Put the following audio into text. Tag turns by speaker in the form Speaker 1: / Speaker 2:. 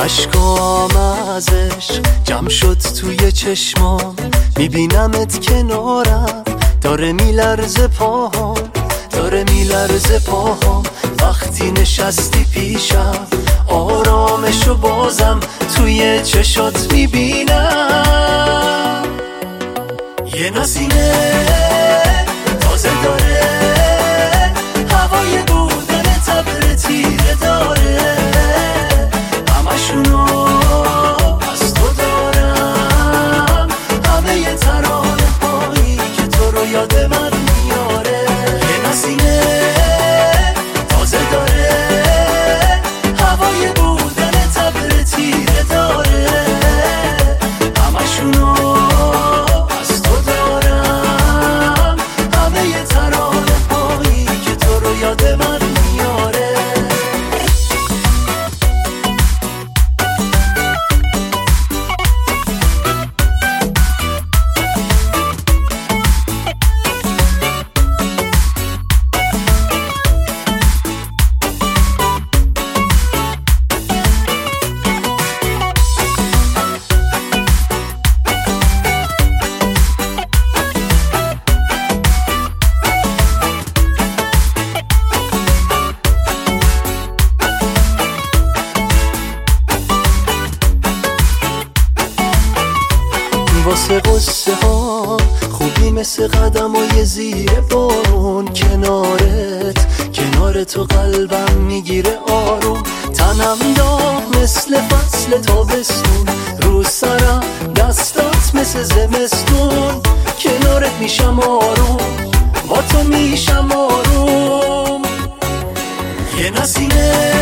Speaker 1: اشکام از عشق جمع شد توی چشمام، میبینمت کنارم، داره میلرزه پاهام، داره میلرزه پاهام. وقتی نشستی پیشم آرامشو بازم توی چشات میبینم. یه نسیمه تازه داره، هوای بودن تبر تیره داره، همشونو از تو دارم، همه ی ترانه هایی که تو رو یاد من میاره. یه نسیمه تازه داره، هوای بودن تبر تیره داره، همشونو از تو دارم، همه ی ترانه هایی که تو رو یاد من میاره. واسه قصه ها خوبی مثل قدم های زیر بارون، کنارت کنار تو قلبم میگیره آروم. تنم داغ مثل فصل تابستون، رو سرم دستات مثل زمستون، کنارت میشم آروم، با تو میشم آروم. یه نسیمه